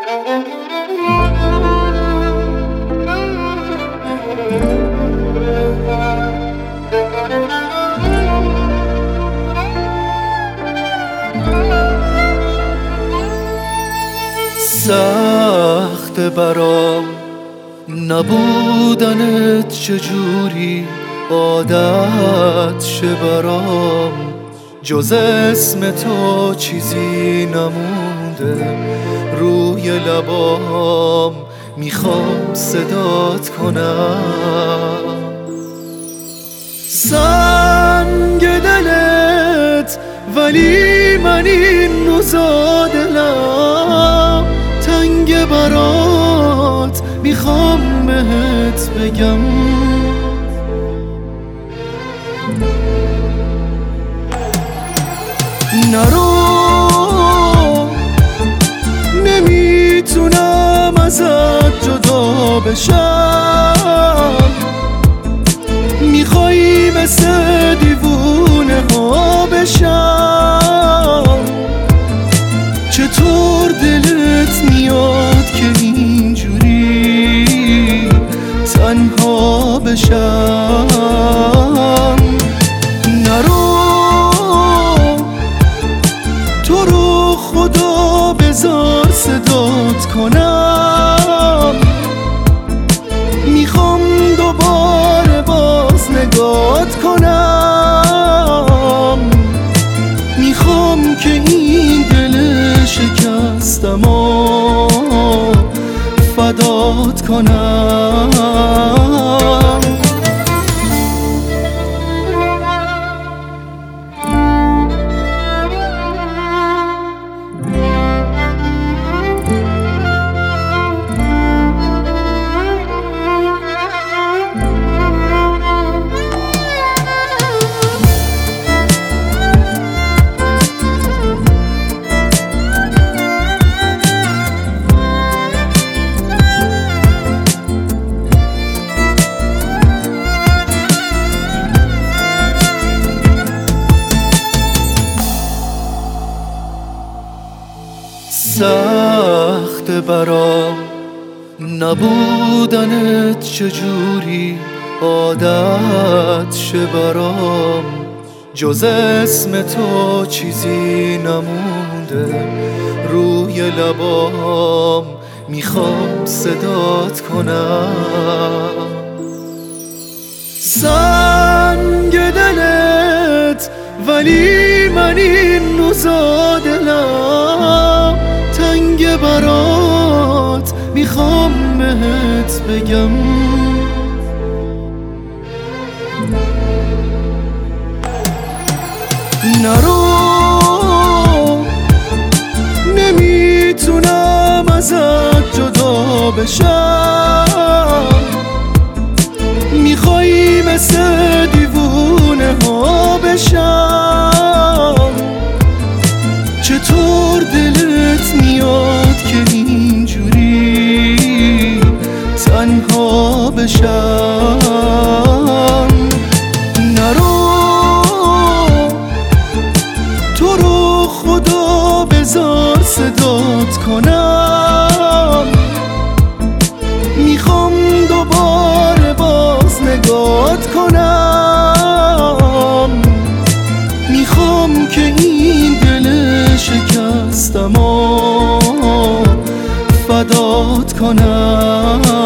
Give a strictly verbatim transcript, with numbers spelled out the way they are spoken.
سخت برام نبودنت، چجوری عادت شه برام، جز اسم تو چیزی نمونده روی لبام، میخوام صدات کنم. سنگ دلت ولی من این روزا دلم تنگ برات، میخوام بهت بگم نرو، نمیتونم ازت جدا بشم، میخوایی مثل دیوونه ها بشم. چطور دلت میاد که اینجوری تنها بشم؟ نرو، تو رو خدا بذار صدات کنم، میخوام دوباره باز نگات کنم، میخوام که این دل شکستم و فدات کنم. سخت برام نبودنت، چجوری عادت شه برام، جز اسم تو چیزی نمونده روی لبام، میخوام صدات کنم. سنگ دلت ولی من این روزا دلم تنگ برات، میخوام بهت بگم نرو، نمیتونم ازت جدا بشم، میخوایی مثل دیوونه ها بشم. چطور دلت میاد که اینجوری تنها بشم؟ نرو، تو رو خدا بذار صدات کنم، میخوام دوباره باز نگات کنم، میخوام که این دل شکستم و فدات کنم.